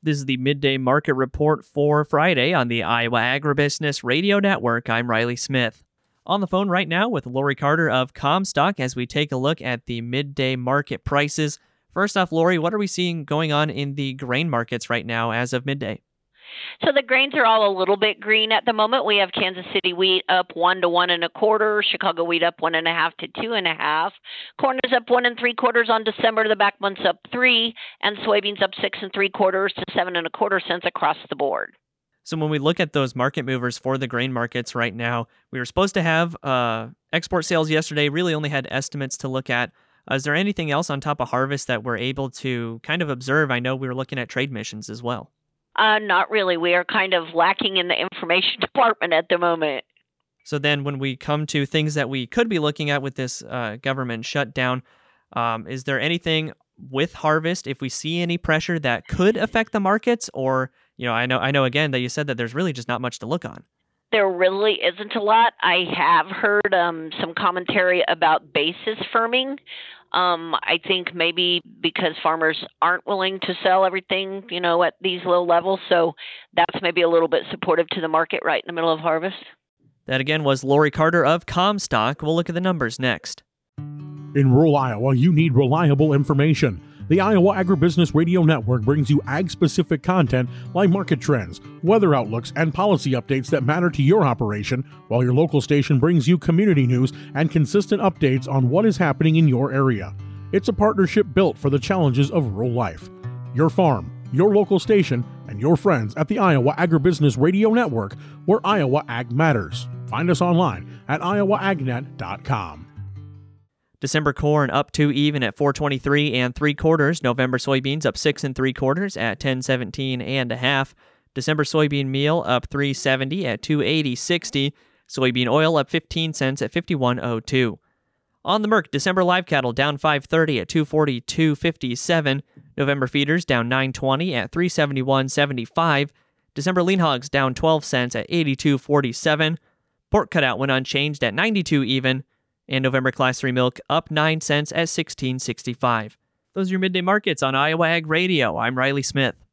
This is the Midday Market Report for Friday on the Iowa Agribusiness Radio Network. I'm Riley Smith. On the phone right now with Lori Carter of Comstock as we take a look at the midday market prices. First off, Lori, what are we seeing going on in the grain markets right now as of midday? So the grains are all a little bit green at the moment. We have Kansas City wheat up 1 to 1 1/4, Chicago wheat up 1.5 to 2.5. Corn is up 1 3/4 on December. The back month's up 3, and soybeans up 6 3/4 to 7 1/4 cents across the board. So when we look at those market movers for the grain markets right now, we were supposed to have export sales yesterday. Really only had estimates to look at. Is there anything else on top of harvest that we're able to kind of observe? I know we were looking at trade missions as well. Not really. We are kind of lacking in the information department at the moment. So then when we come to things that we could be looking at with this government shutdown, is there anything with harvest, if we see any pressure that could affect the markets? Or, I know again that you said that there's really just not much to look on. There really isn't a lot. I have heard some commentary about basis firming. I think maybe because farmers aren't willing to sell everything, at these low levels. So that's maybe a little bit supportive to the market right in the middle of harvest. That again was Lori Carter of Comstock. We'll look at the numbers next. In rural Iowa, you need reliable information. The Iowa Agribusiness Radio Network brings you ag-specific content like market trends, weather outlooks, and policy updates that matter to your operation, while your local station brings you community news and consistent updates on what is happening in your area. It's a partnership built for the challenges of rural life. Your farm, your local station, and your friends at the Iowa Agribusiness Radio Network, where Iowa Ag matters. Find us online at iowaagnet.com. December corn up 2 even at 4.23 3/4. November soybeans up 6 3/4 at 10.17 1/2. December soybean meal up 3.70 at 2.80.60. Soybean oil up 15 cents at 51.02. On the Merc, December live cattle down 5.30 at 242.57. November feeders down 9.20 at 371.75. December lean hogs down 12 cents at 82.47. Pork cutout went unchanged at 92 even. And November Class 3 milk up 9 cents at 16.65. Those are your midday markets on Iowa Ag Radio. I'm Riley Smith.